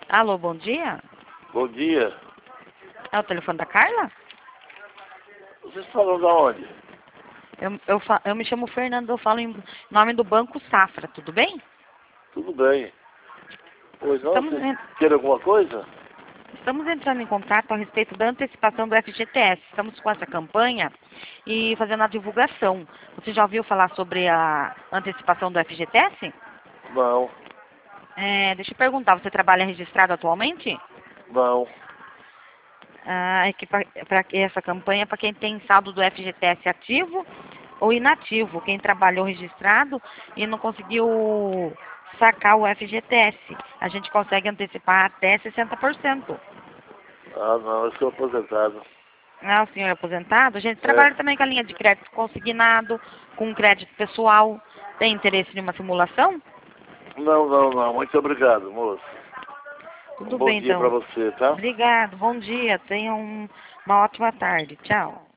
Alô, bom dia? Bom dia. É o telefone da Carla? Vocês falam da onde? Eu me chamo Fernando, eu falo em nome do Banco Safra, tudo bem? Tudo bem. Pois não, Estamos, vocês en- querem alguma coisa? estamos entrando em contato a respeito da antecipação do FGTS. Estamos com essa campanha e fazendo a divulgação. Você já ouviu falar sobre a antecipação do FGTS? Não, Deixa eu perguntar, você trabalha registrado atualmente? não. É que para essa campanha é para quem tem saldo do FGTS ativo ou inativo, quem trabalhou registrado e não conseguiu sacar o FGTS. A gente consegue antecipar até 60%. Ah, não, eu sou aposentado. Ah, o senhor é aposentado? A gente É. trabalha também com a linha de crédito consignado, com crédito pessoal. Tem interesse em uma simulação? Não, não, não. Muito obrigado, moço. Um Tudo bom bem, dia pra então. você, tá? Obrigado, bom dia. Tenha uma ótima tarde. Tchau.